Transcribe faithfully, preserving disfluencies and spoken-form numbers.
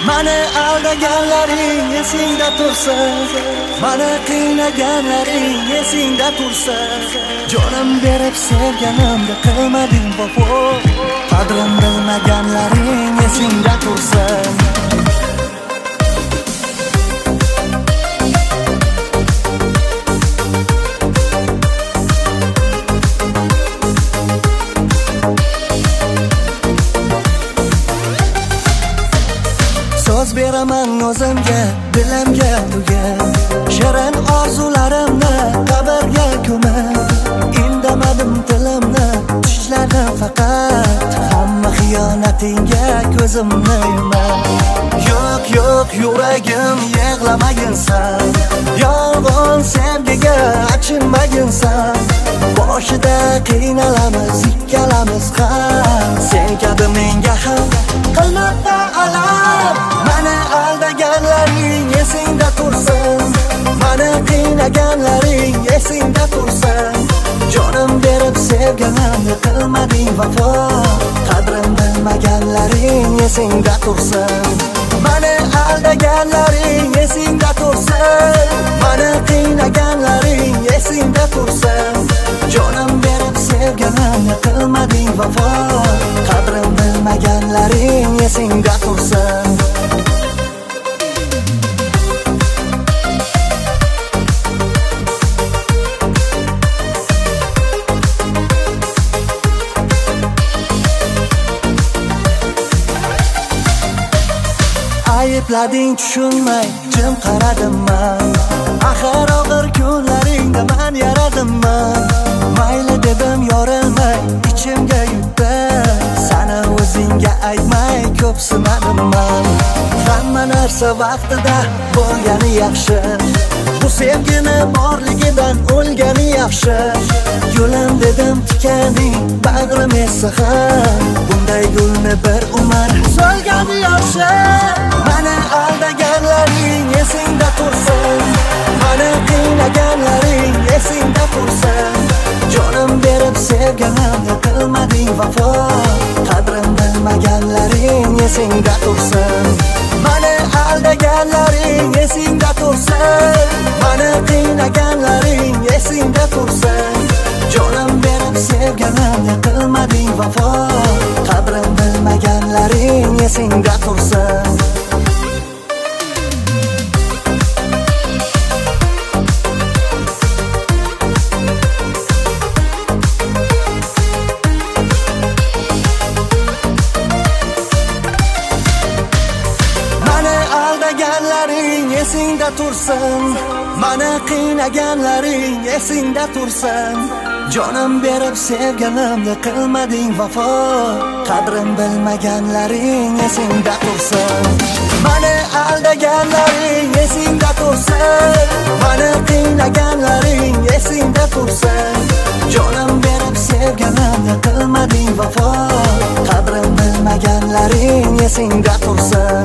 Mani aldaganlaring esingda tursa, mani qiynaganlaring esingda tursa, jonim berib sevganimga qilmading vafo, qadrim bilmaganlaring esingda tursa. So'z beraman o'zimga, dilimga tugan shirin orzularimni qabrga ko'mib, indamadim tilimni tishladim faqat, hamma xiyonatingga ko'zimni yumib. Yo'q yo'q yuragim yig'lamaginsan, yolg'on sevgiga achinmaginsan. Boshida qiynalamiz ikkalamiz ham, sen kabi menga ham qilmoqda alam. Mani aldaganlaring esingda tursin, mani qiynaganlaring esingda tursin, jonim berib sevganimga qilmading vafo, qadrim bilmaganlaring esingda tursin. Mani aldaganlaring esingda tursin, mani qiynaganlaring esingda tursin, jonim berib sevganimga qilmading vafo, qadrim bilmaganlaring esingda tursin. Ayıplading tushunmay jim qaradim man, axir og'ir kunlaringda men yaradimman. Mayli dedim yorilmay ichimga yutdi, sana o'zingga aytmay ko'p sinadim man. Hamma narsa vaqtida bo'lgani yaxshi, bu sevgini borligidan o'lgani yaxshi. Gulim dedim tikaning bag'rim esa ham, bunday gulni bir umr so'lgani yaxshi. Mani aldaganlaring esingda tursin, mani qiynaganlaring esingda tursin, jonim berib sevganimga qilmading vafo, qadrim bilmaganlaring esingda tursin. Mani aldaganlaring esingda tursin, mani qiynaganlaring esingda tursin, jonim berib sevganimga qilmading vafo, qadrim bilmaganlaring esingda tursin. Aldaganlaring esingda tursin, mani qiynaganlaring esingda tursin, jonim berib sevganimga qilmading vafo, qadrim bilmaganlaring esingda tursin. Mani aldaganlaring esingda tursin, mani qiynaganlaring esingda tursin, jonim berib sevganimga qilmading vafo, qadrim bilmaganlaring esingda tursin.